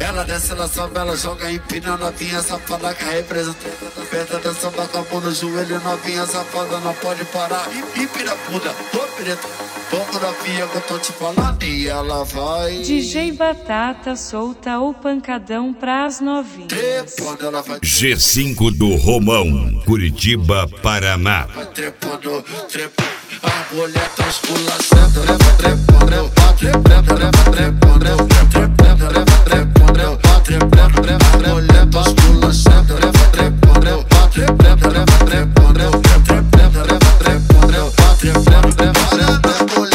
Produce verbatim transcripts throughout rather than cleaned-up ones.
Ela desce, ela sobe, ela joga, empina, novinha safada que representa. Aperta, dança, bota a mão no joelho, novinha safada, não pode parar. Empina, puta, tô preta. Vamos novinha que eu tô te falando e ela vai. D J Batata solta o pancadão pras novinhas. Trepando, ela vai. G cinco do Romão, Curitiba, Paraná. Vai trepando, trepando. A mulher tá esculachando, leva trepando, leva trepando, leva trepando, leva trepando, leva trepando, leva trepando, leva trepando. A mulher tá esculachando, leva trepando, leva trepando, leva trepando, leva trepando, leva trepando, leva trepando, leva trepando.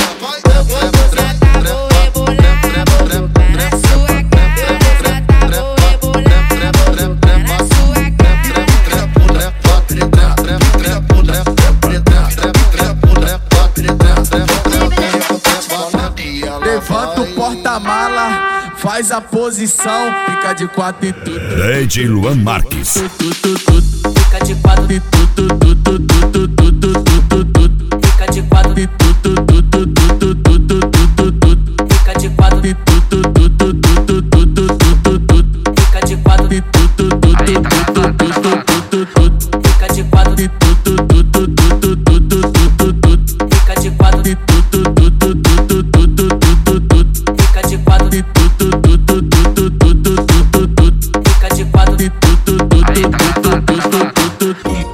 Levanta o porta-mala, faz a posição, fica de quatro e tudo. D J Luan Marques. Fica de quatro e tudo, tudo, tudo, tudo, tudo, tudo. Fica de quatro e tudo, tudo, tudo, tudo, tudo, tudo. Fica de quatro e tudo, tudo, tudo, tudo, tudo, tudo. Fica de quatro e tudo, tudo, tudo, tudo, tudo, tudo. Fica de quatro e tudo, tudo, tudo, tudo, tudo, tudo. Fica de quatro e tudo, tudo, tudo, tudo, tudo. Fica de quatro e tudo, tudo, tudo, tudo, tudo. Fica de quatro e tudo, tudo, tudo, tudo, tudo.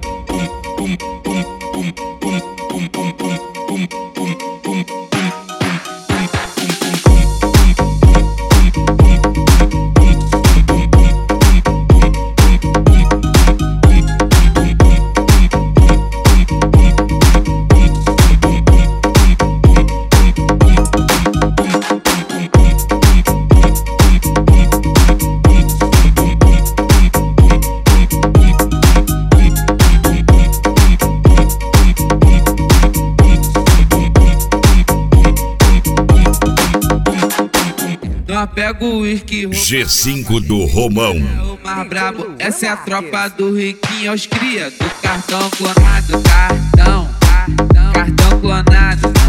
Pega o uísque, G cinco do Romão. o mais brabo, essa é a tropa do Riquinho, os cria do cartão clonado, cartão, cartão, cartão clonado.